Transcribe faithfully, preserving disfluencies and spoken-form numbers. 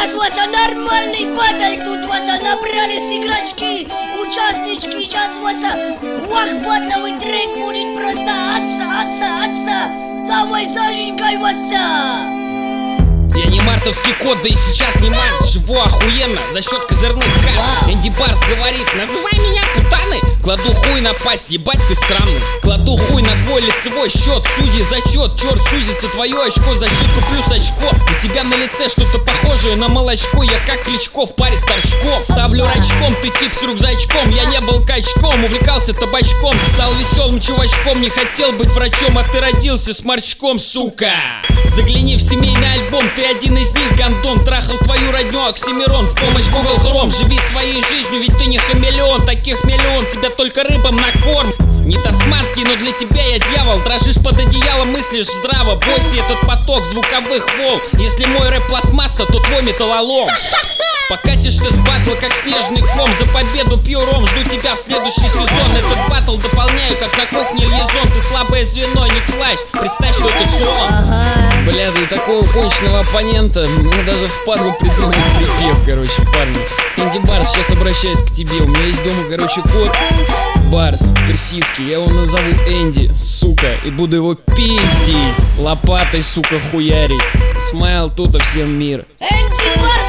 Сейчас Вася нормальный батл, тут Вася набрались игрочки, участнички. Сейчас Вася, вах, батловый трек будет просто отца, отца, отца. Давай зажигай, Вася. Я не мартовский кот, да и сейчас не март. Живу охуенно за счет козырных карт. Энди Барс говорит: называй меня путаной. Кладу хуй на пасть, ебать ты странный. Кладу хуй на твой лицевой счет. Судьи зачет, черт, сузится твое очко. Защиту плюс очко. У тебя на лице что-то похожее на молочко. Я как Кличко в паре с торчком. Ставлю рачком, ты тип с рюкзачком. Я не был качком, увлекался табачком. Стал веселым чувачком, не хотел быть врачом. А ты родился сморчком, сука. Загляни в семейный альбом, ты один из них, гандон. Трахал твою родню, Оксимирон. В помощь Google Chrome. Живи своей жизнью, ведь ты не хамелеон. Таких миллион, тебя только рыбам на корм. Не тасманский, но для тебя я дьявол. Дрожишь под одеялом, мыслишь здраво. Бойся этот поток звуковых волн. Если мой рэп пластмасса, то твой металлолом. Покатишься с батла, как снежный ком. За победу пью ром, жду тебя в следующий сезон. Этот батл дополняю, как на кухне льезон. Ты слабое звено, не плачь, представь, что это сон. Ага. Бля, для такого конченного оппонента мне даже впадло придумать припев, короче, парни. Энди Барс, сейчас обращаюсь к тебе. У меня есть дома, короче, кот Барс, персидский. Я его назову Энди, сука, и буду его пиздить лопатой, сука, хуярить. Смайл тут, а всем мир. Энди Барс.